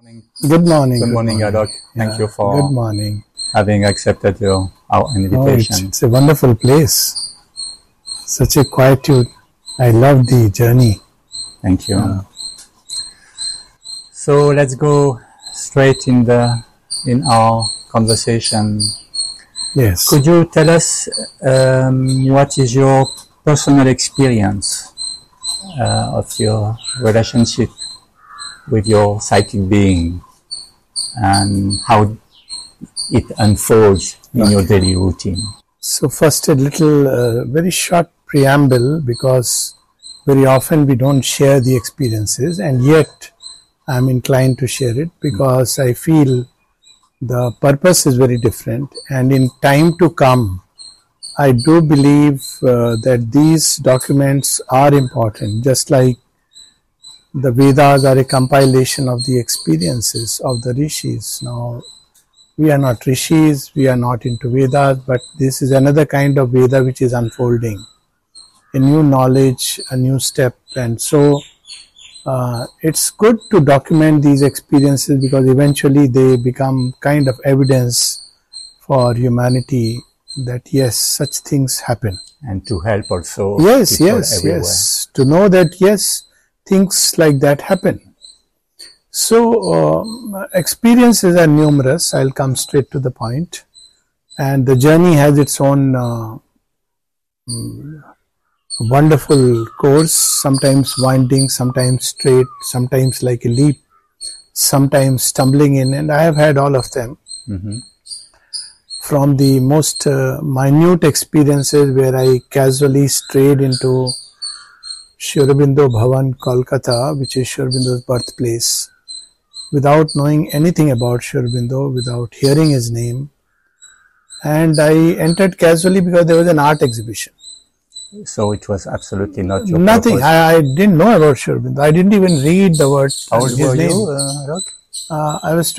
Good morning. Good morning, Alok. Thank you for good morning. having accepted our invitation. It's a wonderful place. Such a quietude. I love the journey. Thank you. So let's go straight in our conversation. Yes. Could you tell us what is your personal experience of your relationship with your psychic being and how it unfolds in your daily routine? So first a little very short preamble, because very often we don't share the experiences, and yet I'm inclined to share it because I feel the purpose is very different, and in time to come I do believe that these documents are important, just like the Vedas are a compilation of the experiences of the rishis. Now, we are not rishis, we are not into Vedas, but this is another kind of Veda which is unfolding. A new knowledge, a new step, and so it's good to document these experiences because eventually they become kind of evidence for humanity that yes, such things happen. And to help also Yes, people yes, everywhere. yes. To know that yes, things like that happen. So experiences are numerous. I'll come straight to the point. And the journey has its own wonderful course, sometimes winding, sometimes straight, sometimes like a leap, sometimes stumbling in, and I have had all of them. Mm-hmm. From the most minute experiences where I casually strayed into Sri Aurobindo Bhavan, Kolkata, which is Sri Aurobindo's birthplace, without knowing anything about Sri Aurobindo, without hearing his name. And I entered casually because there was an art exhibition. So it was absolutely not your Nothing. purpose. I didn't know about Sri Aurobindo. I didn't even read the word. How old his were name. you, Alok? I was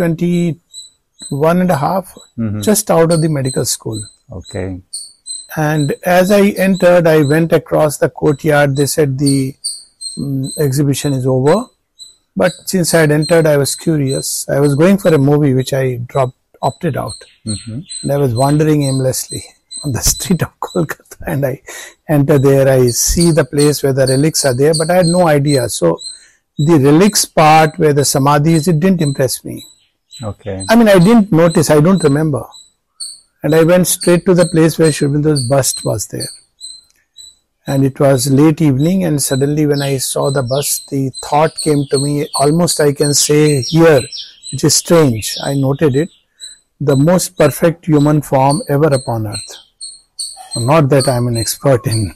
21 and a half, just out of the medical school. Okay. And as I entered, I went across the courtyard. They said the exhibition is over. But since I had entered, I was curious. I was going for a movie which I opted out. And I was wandering aimlessly on the street of Kolkata. And I enter there. I see the place where the relics are there, but I had no idea. So the relics part where the samadhi is, it didn't impress me. Okay. I mean, I didn't notice. I don't remember. And I went straight to the place where Sri Aurobindo's bust was there. And it was late evening, and suddenly when I saw the bust, the thought came to me, almost I can say here, which is strange. I noted it, the most perfect human form ever upon earth. Not that I'm an expert in,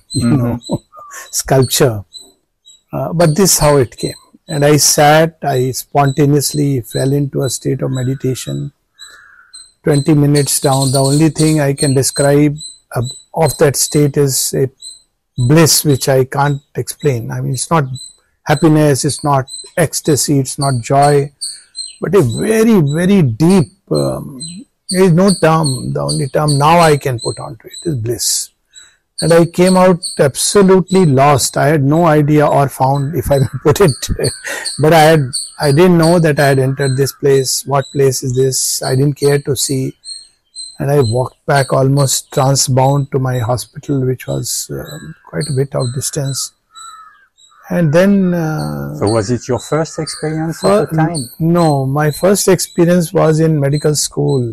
sculpture, but this is how it came. And I sat, I spontaneously fell into a state of meditation. 20 minutes down, the only thing I can describe of that state is a bliss which I can't explain. I mean, it's not happiness, it's not ecstasy, it's not joy, but a very, very deep, there is no term, the only term now I can put onto it is bliss. And I came out absolutely lost. I had no idea or found, if I may put it, but I didn't know that I had entered this place. What place is this? I didn't care to see. And I walked back almost transbound to my hospital, which was quite a bit of distance. And then... so was it your first experience of the kind? No, my first experience was in medical school.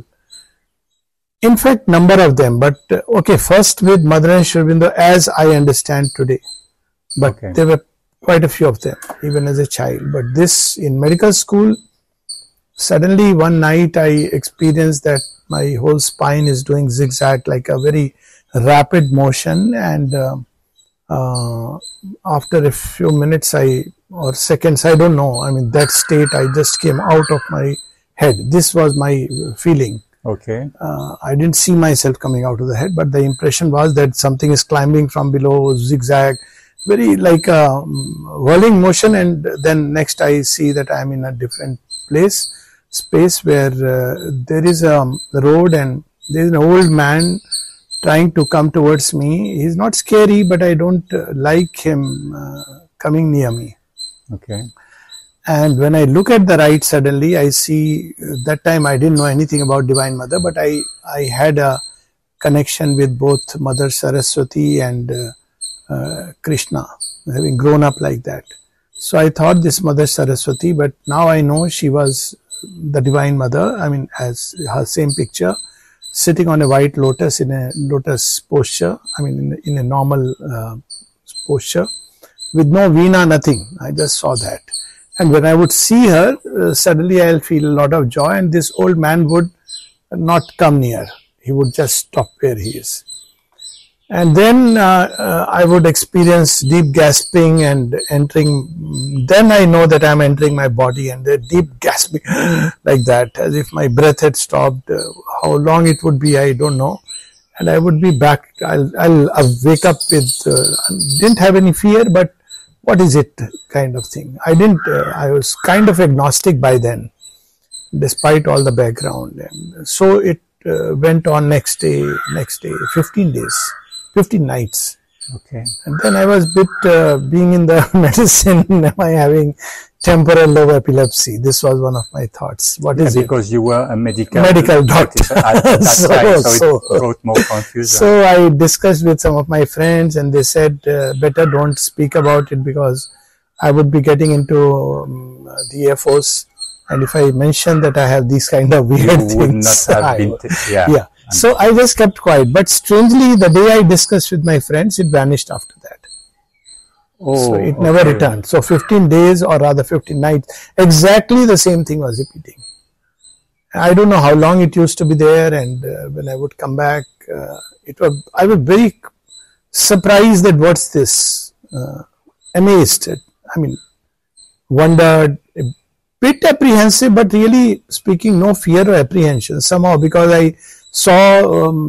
In fact, number of them, but okay, first with Mother and Sri Aurobindo as I understand today. But there were quite a few of them, even as a child. But this, in medical school, suddenly one night I experienced that my whole spine is doing zigzag, like a very rapid motion. And after a few minutes or seconds, I don't know, I mean, that state, I just came out of my head. This was my feeling. Okay. I didn't see myself coming out of the head, but the impression was that something is climbing from below, zigzag, very like a whirling motion. And then next I see that I'm in a different space where there is a road and there is an old man trying to come towards me. He's not scary, but I don't like him coming near me. Okay. And when I look at the right, suddenly I see, that time I didn't know anything about Divine Mother, but I had a connection with both Mother Saraswati and Krishna, having grown up like that. So I thought this Mother Saraswati, but now I know she was the Divine Mother. I mean, as her same picture, sitting on a white lotus in a lotus posture. I mean, in a normal posture, with no veena, nothing. I just saw that. And when I would see her, suddenly I'll feel a lot of joy, and this old man would not come near. He would just stop where he is. And then I would experience deep gasping and entering. Then I know that I'm entering my body, and the deep gasping like that, as if my breath had stopped. How long it would be, I don't know. And I would be back. I'll wake up with, didn't have any fear, but what is it kind of thing. I was kind of agnostic by then, despite all the background. And so it went on next day, 15 days, 15 nights. Okay. And then I was being in the medicine, am I having temporal lobe epilepsy? This was one of my thoughts. What is it? Because you were a medical doctor at that time, so it brought more confusion. So I discussed with some of my friends, and they said, better don't speak about it, because I would be getting into the Air Force, and if I mention that I have these kind of weird things, would not have been, yeah. So I just kept quiet. But strangely, the day I discussed with my friends, it vanished after that. So it never returned. So 15 days, or rather 15 nights, exactly the same thing was repeating. I don't know how long it used to be there, and when I would come back, I was very surprised that what's this, amazed, I mean, wondered, a bit apprehensive, but really speaking, no fear or apprehension somehow, because I saw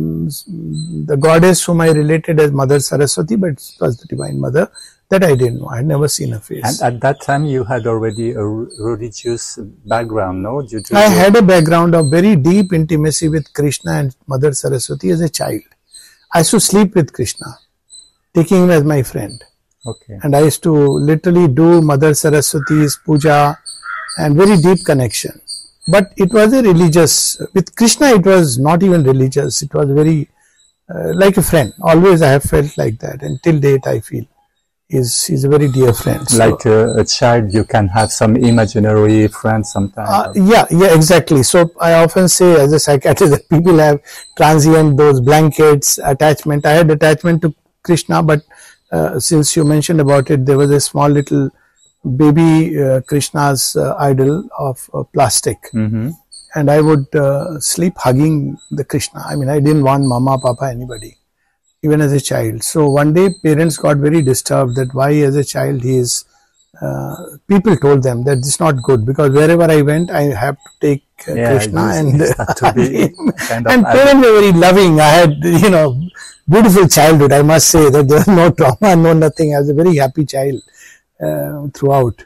the goddess whom I related as Mother Saraswati, but it was the Divine Mother that I didn't know. I had never seen her face. And at that time, you had already a religious background, no? I had a background of very deep intimacy with Krishna and Mother Saraswati as a child. I used to sleep with Krishna, taking him as my friend. Okay. And I used to literally do Mother Saraswati's puja, and very deep connection. But it was a religious, with Krishna it was not even religious, it was very like a friend. Always I have felt like that, and till date I feel he's a very dear friend. So, like a child, you can have some imaginary friend sometimes. Yeah, exactly. So I often say as a psychiatrist that people have transient, those blankets, attachment. I had attachment to Krishna, but since you mentioned about it, there was a small little baby Krishna's idol of plastic, and I would sleep hugging the Krishna. I mean, I didn't want mama, papa, anybody, even as a child. So one day parents got very disturbed that why as a child he is, people told them that this is not good, because wherever I went I have to take Krishna, and and parents were very loving. I had, beautiful childhood, I must say, that there was no trauma, no nothing. I was a very happy child throughout.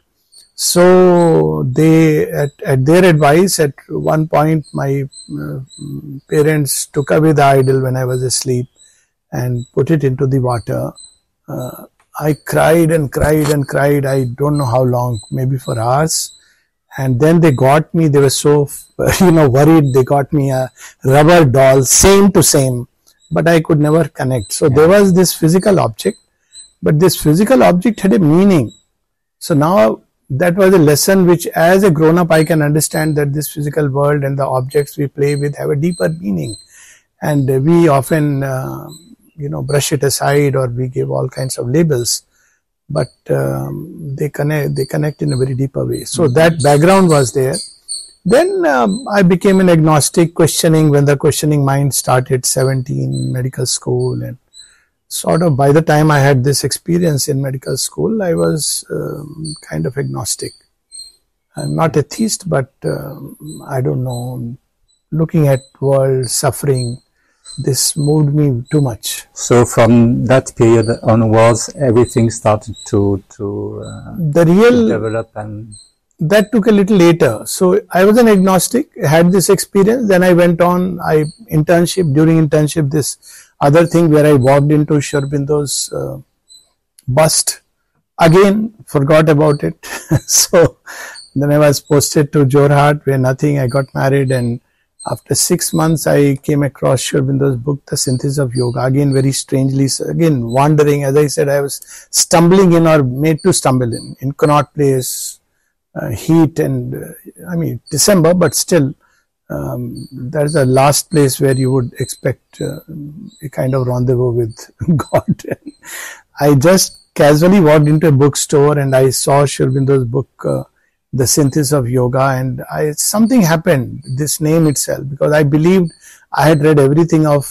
So they, at their advice, at one point my parents took away the idol when I was asleep and put it into the water. I cried and cried and cried. I don't know how long, maybe for hours. And then they got me, they were so, worried. They got me a rubber doll, same to same, but I could never connect. So there was this physical object, but this physical object had a meaning. So now that was a lesson which, as a grown-up, I can understand that this physical world and the objects we play with have a deeper meaning. And we often, brush it aside, or we give all kinds of labels, but they connect in a very deeper way. So that background was there. Then I became an agnostic, questioning, when the questioning mind started, 17, medical school, and sort of by the time I had this experience in medical school, I was kind of agnostic. I'm not atheist, but I don't know, looking at world suffering, this moved me too much. So from that period onwards, everything started to develop, and that took a little later. So I was an agnostic, had this experience, then I went on, during internship, this other thing where I walked into Sri Aurobindo's bust, again forgot about it. So Then I was posted to Jorhat, where nothing. I got married, and after 6 months, I came across Sri Aurobindo's book, The Synthesis of Yoga. Again, very strangely, again wandering. As I said, I was stumbling in, or made to stumble in Connaught Place, heat, and I mean December, but still, that's the last place where you would expect a kind of rendezvous with God. I just casually walked into a bookstore and I saw Sri Aurobindo's book, The Synthesis of Yoga, and something happened, this name itself, because I believed I had read everything of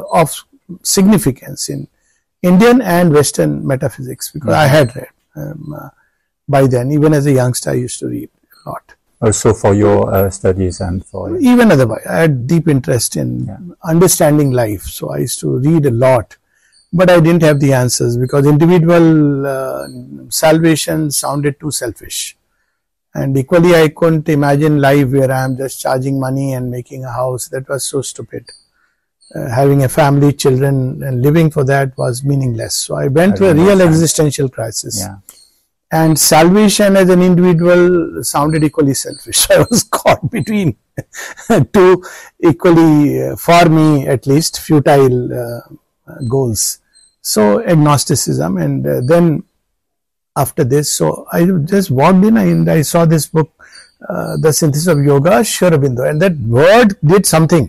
significance in Indian and Western metaphysics, because I had read by then. Even as a youngster, I used to read a lot. Also for your studies and for... Even otherwise, I had deep interest in understanding life, so I used to read a lot. But I didn't have the answers, because individual salvation sounded too selfish. And equally, I couldn't imagine life where I am just charging money and making a house. That was so stupid. Having a family, children, and living for that was meaningless. So I went through a real existential crisis. Yeah. And salvation as an individual sounded equally selfish. I was caught between two equally, for me at least, futile goals. So agnosticism, and then after this, so I just walked in and I saw this book, The Synthesis of Yoga, Sri Aurobindo, and that word did something.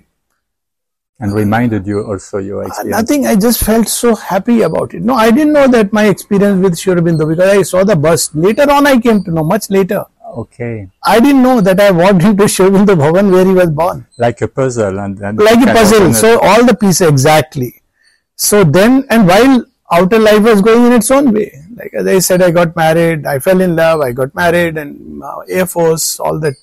And reminded you also your experience? Nothing, I just felt so happy about it. No, I didn't know that my experience with Sri Aurobindo, because I saw the bust. Later on I came to know, much later. Okay. I didn't know that I walked into Sri Aurobindo Bhavan where he was born. Like a puzzle. And like a puzzle, so all the pieces, exactly. So then, and while outer life was going in its own way, like as I said, I got married, I fell in love, I got married, and Air Force, all that.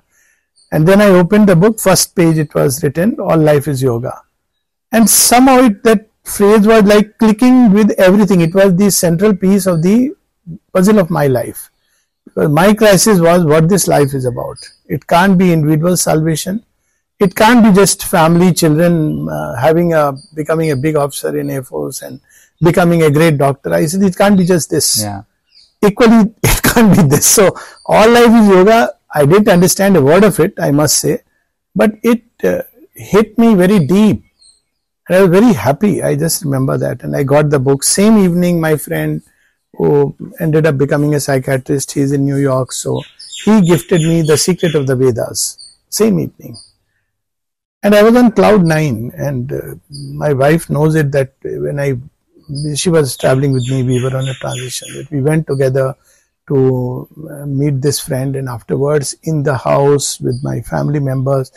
And then I opened the book, first page it was written, all life is yoga. And somehow that phrase was like clicking with everything. It was the central piece of the puzzle of my life. Because my crisis was what this life is about. It can't be individual salvation. It can't be just family, children, becoming a big officer in Air Force and becoming a great doctor. I said, it can't be just this. Yeah. Equally, it can't be this. So, all life is yoga. I didn't understand a word of it, I must say, but it hit me very deep. And I was very happy. I just remember that. And I got the book. Same evening, my friend who ended up becoming a psychiatrist, he's in New York, so he gifted me The Secret of the Vedas. Same evening. And I was on cloud 9, and my wife knows it, that when she was traveling with me, we were on a transition. We went together to meet this friend, and afterwards in the house with my family members,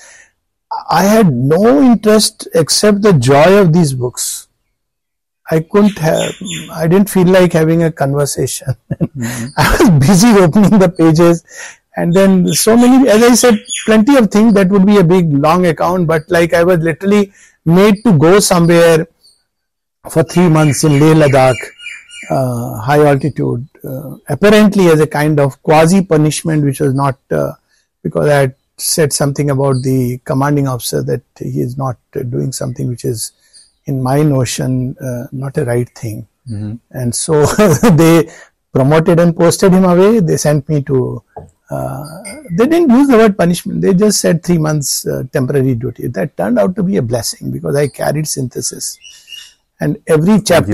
I had no interest except the joy of these books. I didn't feel like having a conversation. I was busy opening the pages. And then so many, as I said, plenty of things that would be a big long account, but like I was literally made to go somewhere for 3 months in Leh Ladakh, high altitude, apparently as a kind of quasi punishment, which was not, because I had said something about the commanding officer that he is not doing something which is, in my notion, not a right thing. And so they promoted and posted him away. They sent me to, they didn't use the word punishment. They just said 3 months temporary duty. That turned out to be a blessing, because I carried synthesis. And every chapter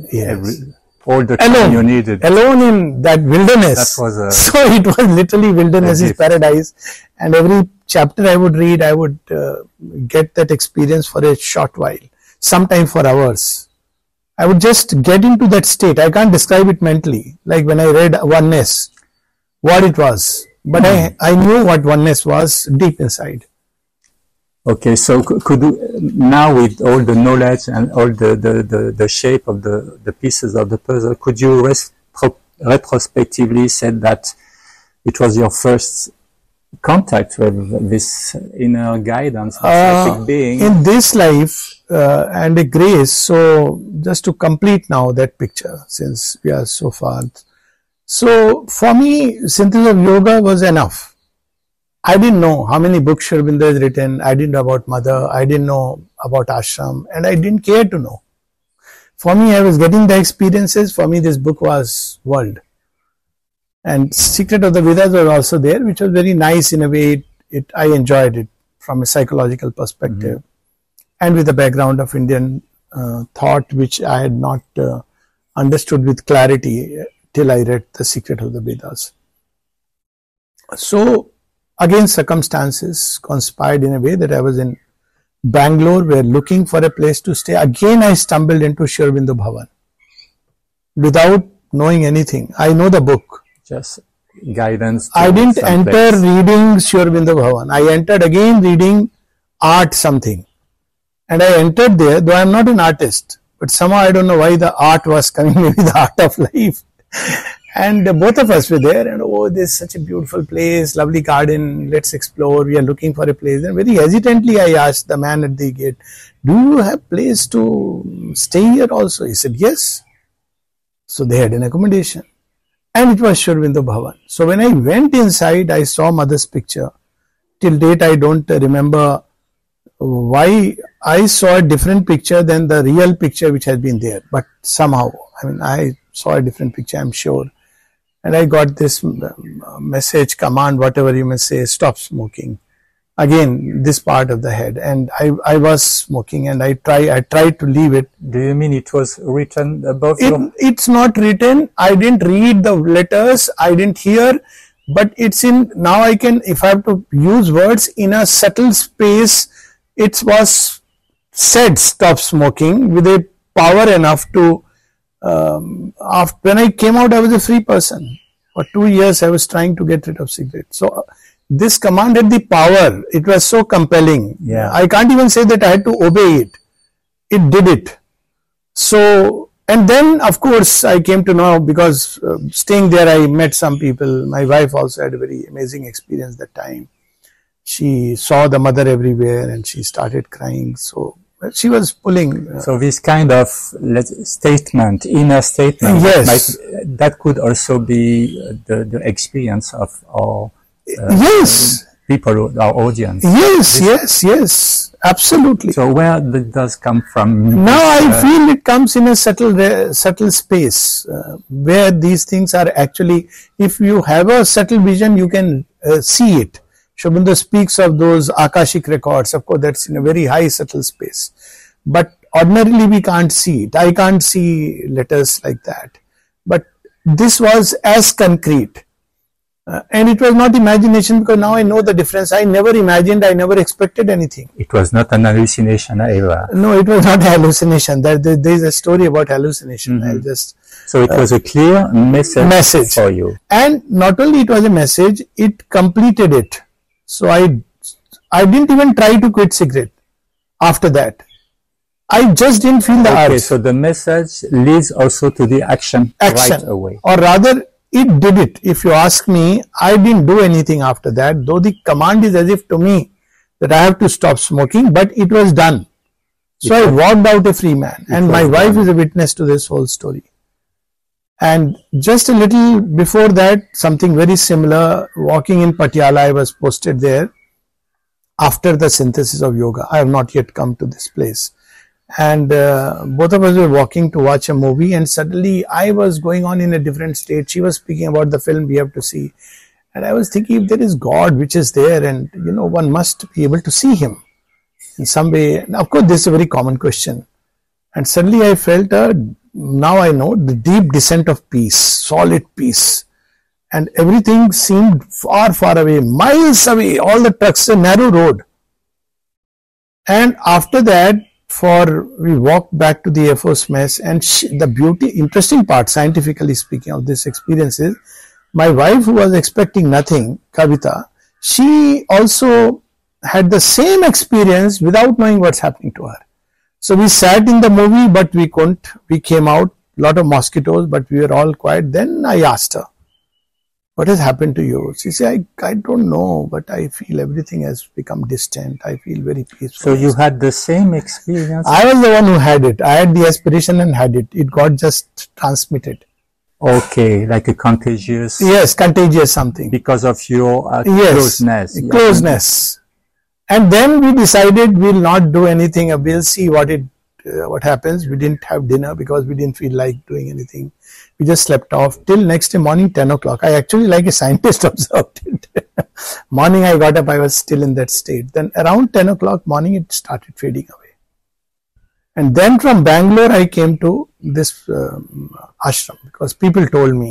all the time you needed. Alone in that wilderness. That was so it was literally wilderness is paradise. And every chapter I would read, I would get that experience for a short while, sometimes for hours. I would just get into that state. I can't describe it mentally. Like when I read Oneness, what it was. But I knew what oneness was deep inside. Okay, so could you, now with all the knowledge and all the shape of the pieces of the puzzle, could you retrospectively say that it was your first contact with this inner guidance, psychic being? In this life and a grace, so just to complete now that picture, since we are so far. So for me, Synthesis of Yoga was enough. I didn't know how many books Sri Aurobindo has written. I didn't know about Mother. I didn't know about ashram, and I didn't care to know. For me, I was getting the experiences. For me, this book was world. And Secret of the Vedas was also there, which was very nice in a way. I enjoyed it from a psychological perspective, and with a background of Indian thought, which I had not understood with clarity till I read The Secret of the Vedas. So again, circumstances conspired in a way that I was in Bangalore, where looking for a place to stay. Again, I stumbled into Sri Aurobindo Bhavan without knowing anything. I know the book. Just guidance. I didn't enter reading Sri Aurobindo Bhavan. I entered again reading art something. And I entered there, though I am not an artist. But somehow I don't know why the art was coming, maybe the art of life. And both of us were there, and oh, this is such a beautiful place, lovely garden, let's explore. We are looking for a place. And very hesitantly I asked the man at the gate, do you have place to stay here also? He said, yes. So they had an accommodation. And it was Sri Aurobindo Bhavan. So when I went inside, I saw mother's picture. Till date, I don't remember why I saw a different picture than the real picture which has been there. But somehow, I saw a different picture, I'm sure. And I got this message, command, whatever you may say, stop smoking. Again, this part of the head. And I was smoking, and I tried to leave it. Do you mean it was written above It's not written. I didn't read the letters. I didn't hear. But it's in, now I can, if I have to use words in a subtle space, it was said, stop smoking, with a power enough to, when I came out, I was a free person. For 2 years, I was trying to get rid of cigarettes. So this command had the power. It was so compelling. Yeah. I can't even say that I had to obey it. It did it. So, and then of course I came to know, because staying there, I met some people. My wife also had a very amazing experience that time. She saw the mother everywhere and she started crying. So she was pulling. So this kind of statement, inner statement, yes, that could also be the experience of our yes, people, our audience. Yes, absolutely. So where does come from? Now I feel it comes in a subtle space where these things are actually, if you have a subtle vision, you can see it. Sri Aurobindo speaks of those Akashic records. Of course, that's in a very high subtle space. But ordinarily we can't see it. I can't see letters like that. But this was as concrete. And it was not imagination, because now I know the difference. I never imagined, I never expected anything. It was not an hallucination either. No, it was not a hallucination. There is a story about hallucination. Mm-hmm. So it was a clear message for you. And not only it was a message, it completed it. So I didn't even try to quit cigarette after that. I just didn't feel the urge. Okay, so the message leads also to the action right away. Or rather, it did it. If you ask me, I didn't do anything after that, though the command is as if to me that I have to stop smoking, but it was done. So I walked out a free man, and my wife is a witness to this whole story. And just a little before that, something very similar, walking in Patiala, I was posted there after the synthesis of yoga. I have not yet come to this place. And both of us were walking to watch a movie, and suddenly I was going on in a different state. She was speaking about the film we have to see. And I was thinking, if there is God which is there, and one must be able to see him in some way. And of course, this is a very common question. And suddenly I felt now I know the deep descent of peace, solid peace. And everything seemed far, far away, miles away, all the trucks, a narrow road. And after that, we walked back to the Air Force Mess, and the interesting part, scientifically speaking, of this experience is, my wife, who was expecting nothing, Kavita, she also had the same experience without knowing what's happening to her. So we sat in the movie, but we couldn't. We came out, lot of mosquitoes, but we were all quiet. Then I asked her, what has happened to you? She said, I don't know, but I feel everything has become distant. I feel very peaceful. So you had the same experience? I was the one who had it. I had the aspiration and had it. It got just transmitted. Okay, like a contagious... Yes, contagious something. Because of your closeness. Closeness. And then we decided we'll not do anything. We'll see what it what happens, we didn't have dinner because we didn't feel like doing anything. We just slept off till next day morning 10 o'clock. I actually, like a scientist, observed it. Morning I got up, I was still in that state. Then around 10 o'clock morning it started fading away. And then from Bangalore I came to this ashram because people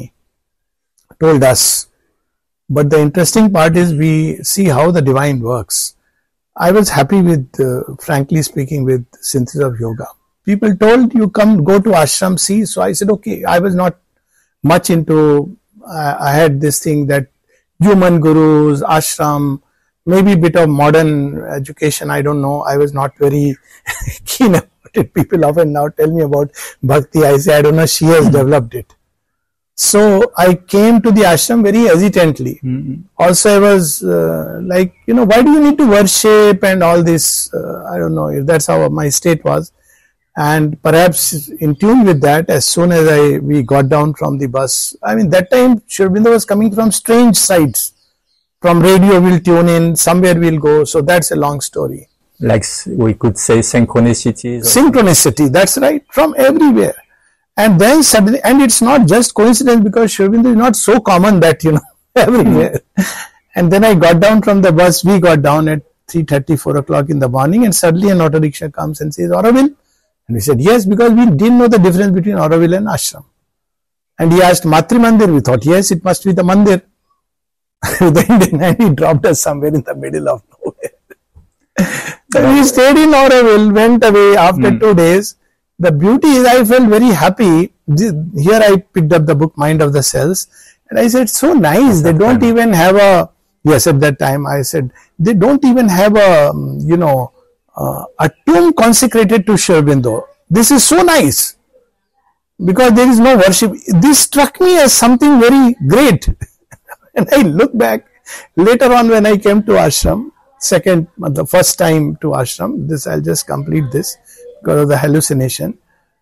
told us. But the interesting part is we see how the divine works. I was happy with, frankly speaking, with Synthesis of Yoga. People told you come, go to ashram, see. So I said, okay. I was not much into, I had this thing that human gurus, ashram, maybe a bit of modern education, I don't know. I was not very keen about it. People often now tell me about bhakti. I say, I don't know, she has developed it. So I came to the ashram very hesitantly. Also I was like, why do you need to worship and all this? I don't know if that's how my state was. And perhaps in tune with that, as soon as we got down from the bus, I mean that time Sri Aurobindo was coming from strange sides. From radio we'll tune in, somewhere we'll go. So that's a long story. Like we could say synchronicities. Synchronicity, that's right, from everywhere. And then suddenly, and it's not just coincidence because Sri Aurobindo is not so common that, everywhere. And then I got down from the bus, we got down at 3:30, 4 o'clock in the morning, and suddenly an auto rickshaw comes and says, Auroville? And we said, yes, because we didn't know the difference between Auroville and ashram. And he asked, Matri Mandir? We thought, yes, it must be the Mandir. Then he dropped us somewhere in the middle of nowhere. So we stayed in Auroville, went away after 2 days. The beauty is I felt very happy. Here I picked up the book Mind of the Cells and I said, so nice. They don't even have a, yes, at that time I said, they don't even have a, a tomb consecrated to Sri Aurobindo. This is so nice because there is no worship. This struck me as something very great. And I look back later on when I came to ashram, the first time to ashram, I'll just complete this. Because of the hallucination.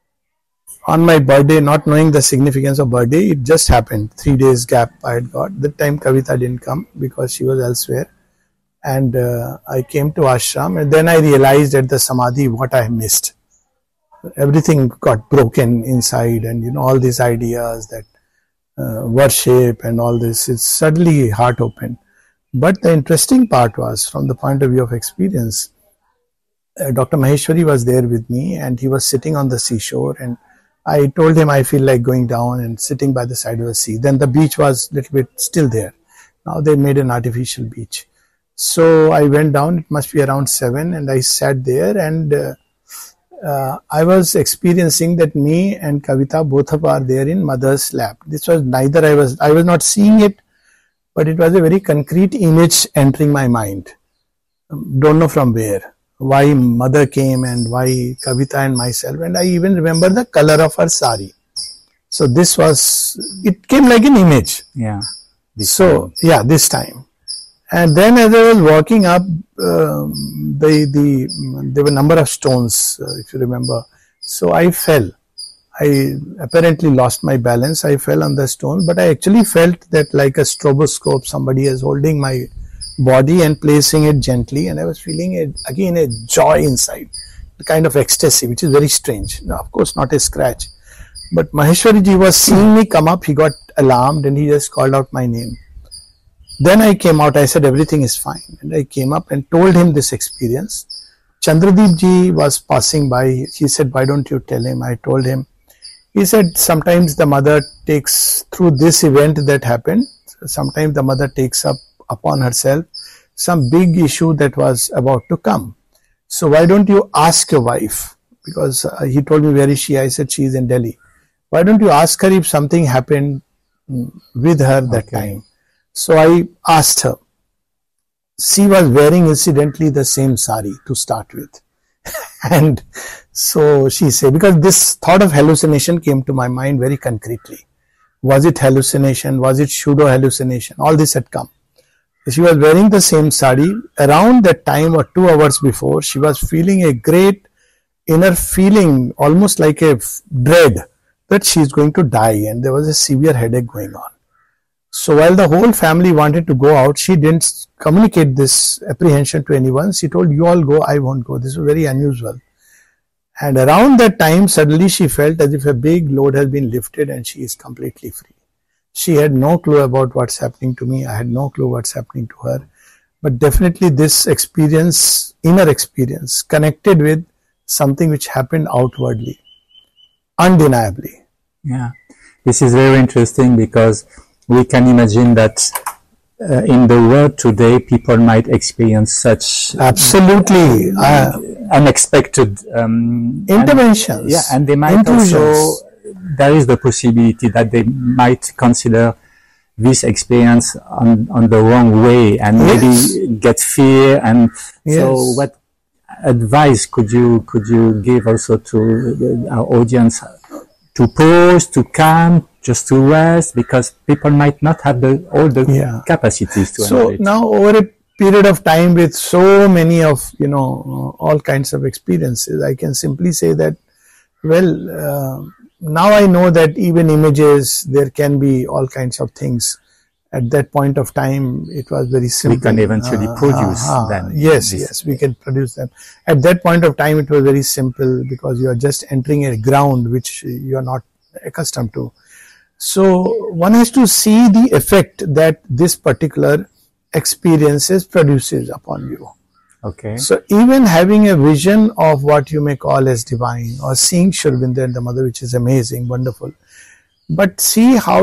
On my birthday, not knowing the significance of birthday, it just happened. 3 days gap I had got. That time Kavita didn't come because she was elsewhere. And I came to ashram and then I realized at the samadhi what I missed. Everything got broken inside and all these ideas that worship and all this, it's suddenly heart opened. But the interesting part was from the point of view of experience, Dr. Maheshwari was there with me and he was sitting on the seashore and I told him I feel like going down and sitting by the side of the sea. Then the beach was a little bit still there. Now they made an artificial beach. So I went down, it must be around 7 and I sat there and I was experiencing that me and Kavita both of are there in mother's lap. This was neither, I was not seeing it, but it was a very concrete image entering my mind. Don't know from where. Why mother came and why Kavita and myself, and I even remember the color of her sari. So this was, it came like an image. Yeah. This time. And then as I was walking up, there were a number of stones, if you remember. So I fell. I apparently lost my balance. I fell on the stone, but I actually felt that like a stroboscope, somebody is holding my body and placing it gently, and I was feeling again a joy inside, the kind of ecstasy which is very strange. Now, of course not a scratch, but Maheshwari ji was seeing me come up, he got alarmed and he just called out my name. Then I came out, I said everything is fine, and I came up and told him this experience. Chandradeep ji was passing by, he said, why don't you tell him? I told him. He said sometimes the mother takes, through this event that happened, sometimes the mother takes up upon herself some big issue that was about to come. So why don't you ask your wife? Because he told me, where is she? I said she is in Delhi. Why don't you ask her if something happened with her that time? So I asked her. She was wearing incidentally the same sari to start with. And so she said, because this thought of hallucination came to my mind very concretely. Was it hallucination? Was it pseudo hallucination? All this had come. She was wearing the same sari. Around that time or 2 hours before, she was feeling a great inner feeling, almost like a dread that she is going to die, and there was a severe headache going on. So while the whole family wanted to go out, she didn't communicate this apprehension to anyone. She told, you all go, I won't go. This was very unusual. And around that time, suddenly she felt as if a big load has been lifted and she is completely free. She had no clue about what's happening to me. I had no clue what's happening to her. But definitely this experience, inner experience, connected with something which happened outwardly, undeniably. Yeah, this is very interesting because we can imagine that in the world today, people might experience such absolutely unexpected interventions. And they might also, there is the possibility that they might consider this experience on the wrong way and maybe get fear. And so what advice could you give also to our audience to pause, to calm, just to rest, because people might not have all the capacities to handle it. So now over a period of time with so many of, all kinds of experiences, I can simply say that, well, now I know that even images, there can be all kinds of things. At that point of time, it was very simple. We can eventually produce them. Yes, we can produce them. At that point of time, it was very simple because you are just entering a ground which you are not accustomed to. So one has to see the effect that this particular experiences produces upon you. Okay. So even having a vision of what you may call as divine, or seeing Sri Aurobindo and the Mother, which is amazing, wonderful, but see how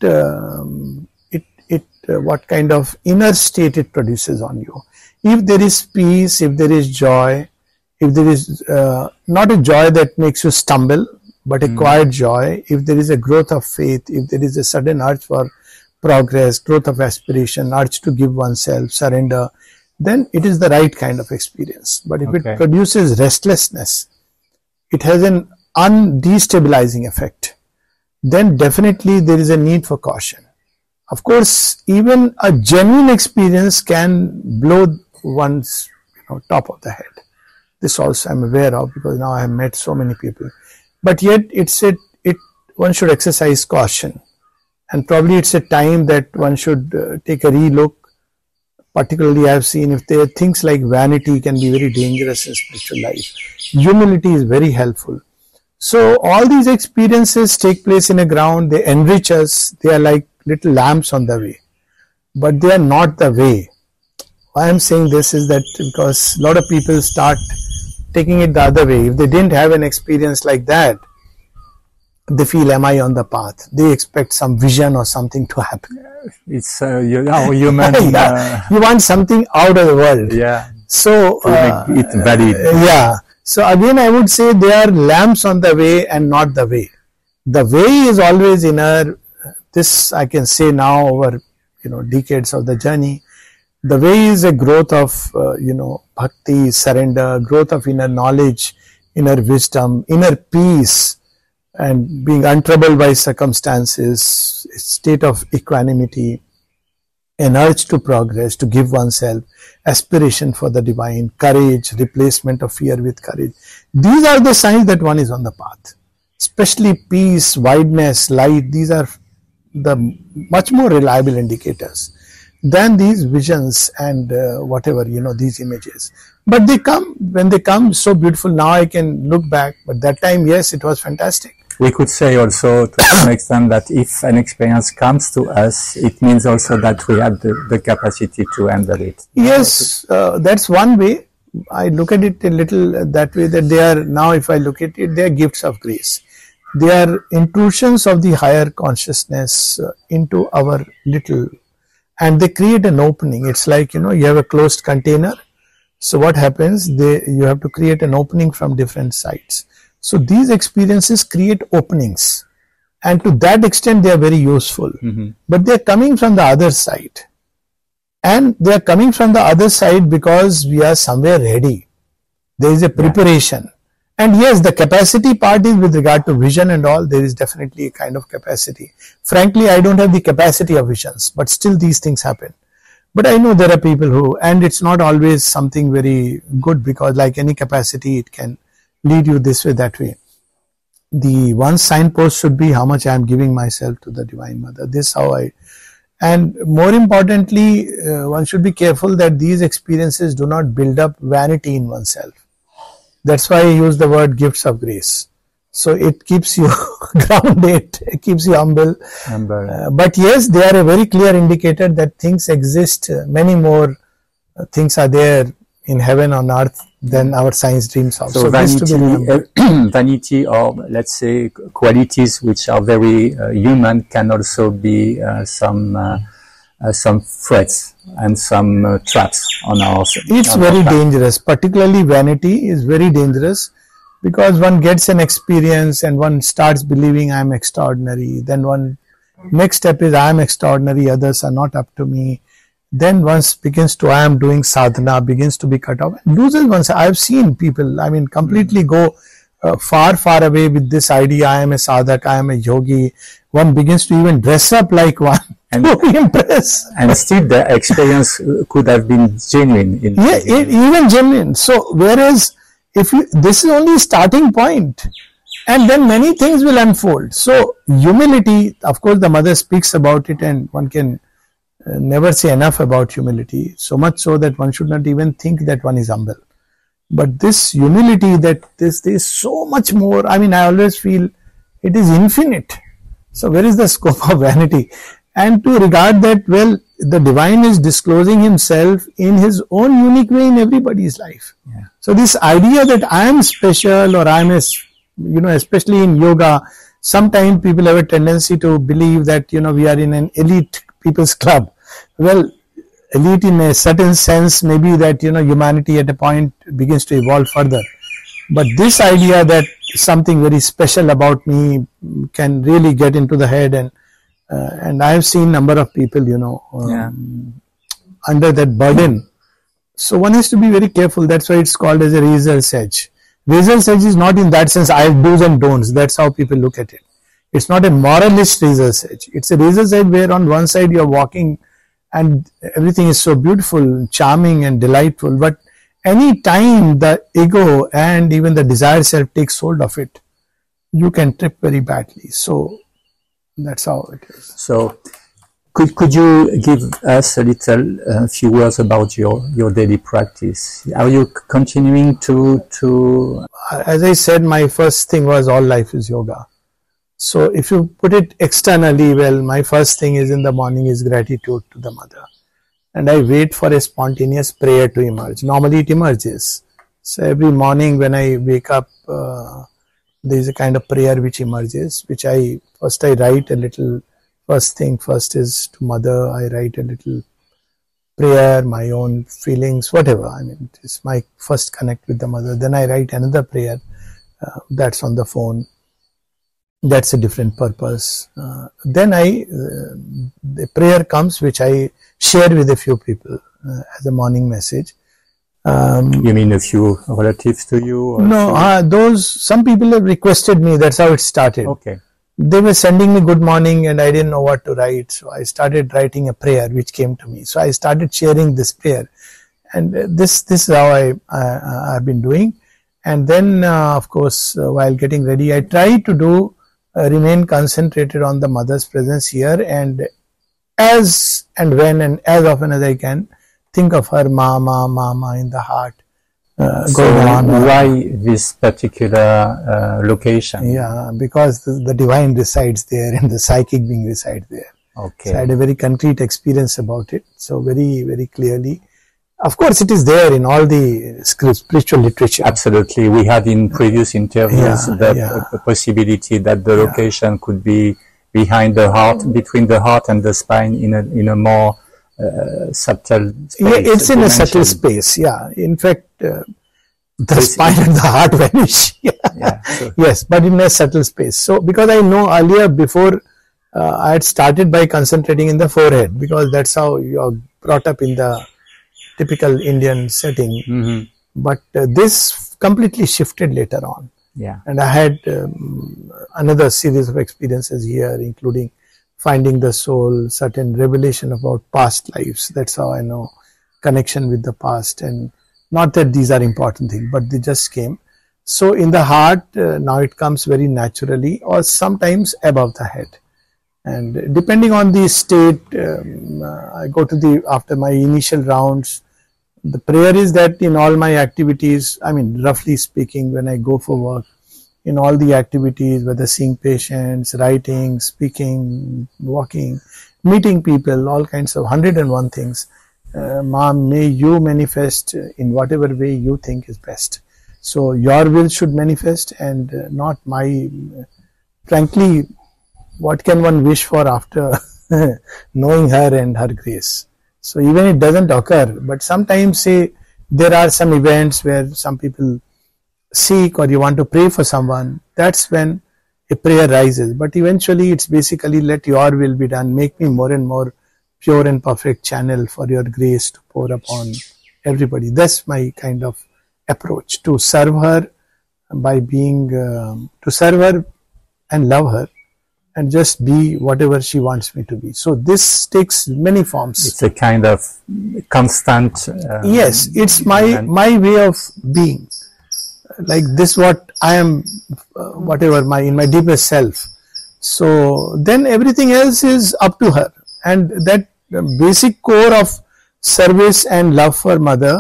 what kind of inner state it produces on you. If there is peace, if there is joy, if there is not a joy that makes you stumble, but a quiet joy, if there is a growth of faith, if there is a sudden urge for progress, growth of aspiration, urge to give oneself, surrender, then it is the right kind of experience. But if it produces restlessness, it has an undestabilizing effect, then definitely there is a need for caution. Of course, even a genuine experience can blow one's top of the head. This also I'm aware of because now I have met so many people. But yet one should exercise caution, and probably it's a time that one should take a relook. Particularly I have seen if there are things like vanity can be very dangerous in spiritual life. Humility is very helpful. So all these experiences take place in a ground, they enrich us, they are like little lamps on the way, but they are not the way. Why I am saying this is that because a lot of people start taking it the other way. If they didn't have an experience like that, they feel, am I on the path? They expect some vision or something to happen. It's human. You want something out of the world. Yeah. So make it valid. Yeah. So again, I would say they are lamps on the way and not the way. The way is always inner. This I can say now over decades of the journey. The way is a growth of bhakti, surrender, growth of inner knowledge, inner wisdom, inner peace, and being untroubled by circumstances, a state of equanimity, an urge to progress, to give oneself, aspiration for the divine, courage, replacement of fear with courage. These are the signs that one is on the path. Especially peace, wideness, light, these are the much more reliable indicators than these visions and whatever, these images. But they come, when they come, so beautiful. Now I can look back, but that time, yes, it was fantastic. We could say also to some extent that if an experience comes to us, it means also that we have the capacity to handle it. Yes, that's one way. I look at it a little that way, that they are, now if I look at it, they are gifts of grace. They are intrusions of the higher consciousness into our little, and they create an opening. It's like, you have a closed container. So what happens? You have to create an opening from different sides. So these experiences create openings, and to that extent they are very useful. But they are coming from the other side, and they are coming from the other side because we are somewhere ready. There is a preparation. And yes, the capacity part is with regard to vision and all, there is definitely a kind of capacity. Frankly, I don't have the capacity of visions, but still these things happen. But I know there are people who, and it's not always something very good, because like any capacity, it can lead you this way, that way. The one signpost should be how much I am giving myself to the Divine Mother. This how and more importantly, one should be careful that these experiences do not build up vanity in oneself. That's why I use the word gifts of grace. So it keeps you grounded, it keeps you humble. But yes, they are a very clear indicator that things exist. Many more things are there in heaven on earth than our science dreams of. So vanity, or let's say qualities which are very human, can also be some threats and some traps on our. It's very dangerous. Particularly vanity is very dangerous, because one gets an experience and one starts believing I am extraordinary. Then one next step is I am extraordinary, others are not up to me. Then once begins to I am doing sadhana, begins to be cut off, loses one's. I have seen people, I mean, completely go far away with this idea, I am a sadhak, I am a yogi. One begins to even dress up like one to impress. And still the experience could have been genuine. Even genuine. So whereas if this is only a starting point, and then many things will unfold. So humility, of course the mother speaks about it, and one can never say enough about humility, so much so that one should not even think that one is humble. But this humility, that there is so much more. I mean, I always feel it is infinite. So where is the scope of vanity? And to regard that, well, the divine is disclosing himself in his own unique way in everybody's life. Yeah. So this idea that I am special, or I am, especially in yoga, sometimes people have a tendency to believe that, we are in an elite people's club. Well, elite in a certain sense may be that, humanity at a point begins to evolve further. But this idea that something very special about me can really get into the head, and I have seen number of people, under that burden. So one has to be very careful. That's why it's called as a razor's edge. Razor's edge is not in that sense, I have do's and don'ts. That's how people look at it. It's not a moralist razor's edge. It's a razor's edge where on one side you're walking and everything is so beautiful, charming and delightful. But any time the ego and even the desired self takes hold of it, you can trip very badly. So that's how it is. So could you give us a few words about your daily practice? Are you continuing to? As I said, my first thing was all life is yoga. So if you put it externally, well, my first thing is in the morning is gratitude to the mother. And I wait for a spontaneous prayer to emerge. Normally it emerges. So every morning when I wake up, there is a kind of prayer which emerges, which I write a little. First is to mother. I write a little prayer, my own feelings, whatever. I mean, it's my first connect with the mother. Then I write another prayer that's on the phone. That's a different purpose. Then the prayer comes, which I share with a few people as a morning message. You mean a few relatives to you? Or no, some people have requested me. That's how it started. Okay. They were sending me good morning and I didn't know what to write. So I started writing a prayer which came to me. So I started sharing this prayer. And this is how I've been doing. And then, of course, while getting ready, I try to remain concentrated on the mother's presence here, and as and when and as often as I can, think of her mama in the heart. Why this particular location? Yeah, because the divine resides there and the psychic being resides there. Okay. So I had a very concrete experience about it. So very, very clearly. Of course, it is there in all the spiritual literature. Absolutely. We had in previous interviews the possibility that the location could be behind the heart, between the heart and the spine in a more subtle space. Yeah, it's in a subtle space. Yeah. In fact, the spine and the heart vanish. Yes, but in a subtle space. So because I know earlier before I had started by concentrating in the forehead, because that's how you are brought up in the typical Indian setting. Mm-hmm. But this completely shifted later on. Yeah. And I had another series of experiences here, including finding the soul, certain revelation about past lives. That's how I know connection with the past. And not that these are important things, but they just came. So in the heart, now it comes very naturally, or sometimes above the head. And depending on the state, I go to after my initial rounds, The prayer is that in all my activities, I mean, roughly speaking, when I go for work, in all the activities, whether seeing patients, writing, speaking, walking, meeting people, all kinds of 101 things, Mom, may you manifest in whatever way you think is best. So your will should manifest and not my. Frankly, what can one wish for after knowing her and her grace? So even it doesn't occur, but sometimes say there are some events where some people seek or you want to pray for someone, that's when a prayer rises. But eventually it's basically let your will be done, make me more and more pure and perfect channel for your grace to pour upon everybody. That's my kind of approach, to serve her by being, to serve her and love her and just be whatever she wants me to be. So this takes many forms. It's a kind of constant. Yes, it's my way of being. Like this, what I am, whatever in my deepest self. So then everything else is up to her, and that basic core of service and love for mother,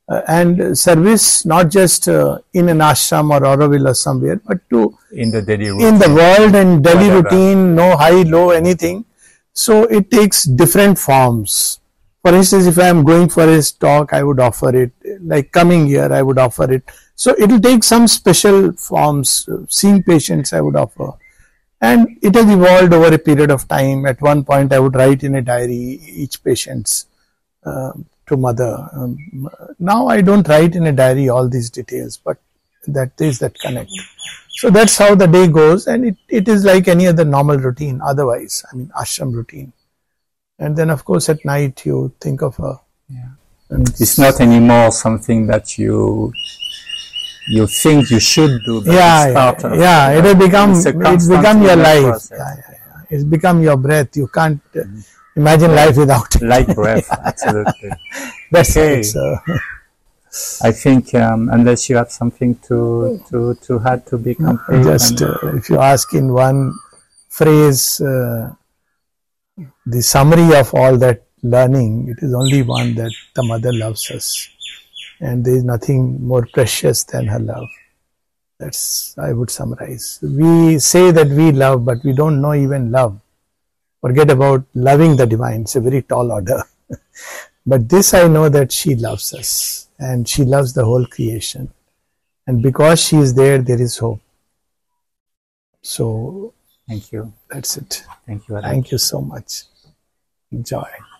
and service not just in an ashram or Auroville or somewhere, but to in the daily routine. In the world and daily routine, no high, low, anything. So it takes different forms. For instance, if I am going for a talk, I would offer it. Like coming here, I would offer it. So it will take some special forms. Seeing patients, I would offer. And it has evolved over a period of time. At one point, I would write in a diary each patient's to mother. Now I don't write in a diary all these details, but that is that connect. So that's how the day goes, and it is like any other normal routine otherwise, I mean ashram routine. And then of course at night you think of her. Yeah. And it's not anymore something that you think you should do. It will become your life. It's become your breath. You can't imagine life without it. Like breath, absolutely. That's okay. It. So. I think unless you have something to add to be complete. Just if you ask in one phrase, the summary of all that learning, it is only one, that the mother loves us, and there is nothing more precious than her love. That's, I would summarize. We say that we love, but we don't know even love. Forget about loving the divine. It's a very tall order. But this I know, that she loves us and she loves the whole creation. And because she is there, there is hope. So, thank you. That's it. Thank you. Thank you so much. Enjoy.